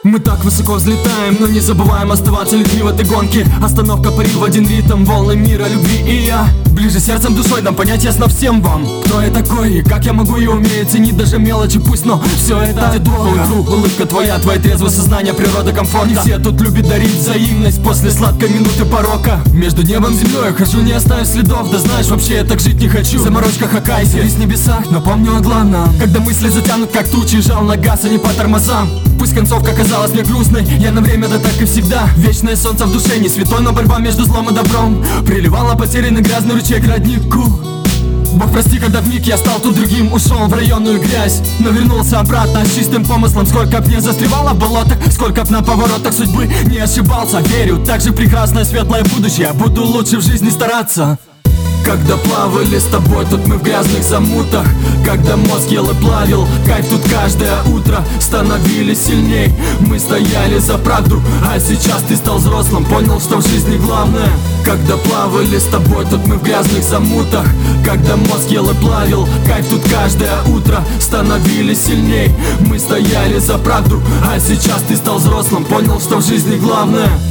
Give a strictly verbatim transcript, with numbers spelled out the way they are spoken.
Мы так высоко взлетаем, но не забываем оставаться людьми в этой гонке. Остановка парит в один ритм, волны мира, любви и я. Ближе сердцем, душой дам понять ясно всем вам, кто я такой и как я могу и умею ценить даже мелочи. Пусть, но все это долго. Улыбка твоя, твое трезвое сознание, природа комфорта. Не все тут любят дарить взаимность после сладкой минуты порока. Между небом и землей я хожу, не оставив следов. Да знаешь, вообще я так жить не хочу. Заморочка Хоккайдо, весь в небесах, но помню о главном. Когда мысли затянут как тучи, жал на газ, а не по тормозам. Пусть концовка казалась мне грустной, я на время, да так и всегда. Вечное солнце в душе, не святой, но борьба между злом и добром приливала потерянный грязный ручей к роднику. Бог прости, когда вмиг я стал тут другим, ушел в районную грязь, но вернулся обратно с чистым помыслом. Сколько б не застревало в болотах, сколько б на поворотах судьбы не ошибался. Верю, так же прекрасное светлое будущее, я буду лучше в жизни стараться. Когда плавали с тобой, тут мы в грязных замутах. Когда мозг ел и плавил, кайф тут каждое утро. Становились сильней, мы стояли за правду. А сейчас ты стал взрослым, понял, что в жизни главное. Когда плавали с тобой, тут мы в грязных замутах. Когда мозг ел и плавил, кайф тут каждое утро. Становились сильней, мы стояли за правду. А сейчас ты стал взрослым, понял, что в жизни главное.